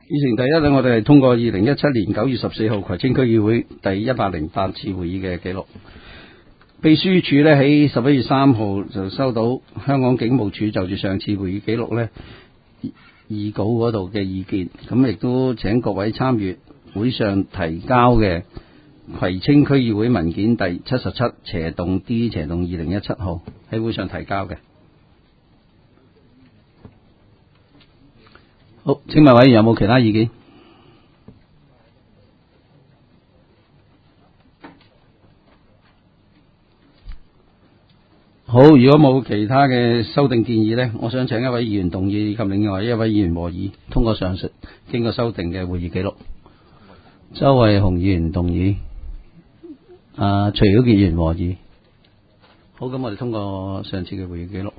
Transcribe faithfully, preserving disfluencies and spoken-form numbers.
議程第一咧，我哋係通過二零一七年九月十四號葵青區議會第一百零八次會議嘅記錄。秘書處咧喺十一月三號就收到香港警務處就住上次會議記錄咧議稿嗰度嘅意見，咁亦都請各位參閱會上提交嘅葵青區議會文件第七十七斜洞 D 斜洞二零一七號喺會上提交嘅。好，請問委員有冇其他意見？好，如果冇其他嘅修訂建議呢，我想請一位議員動議及另外一位議員和議通過上述經過修訂嘅會議記錄。周偉雄議員動議，啊，徐曉傑議員和議。好，咁我哋通過上次嘅會議記錄。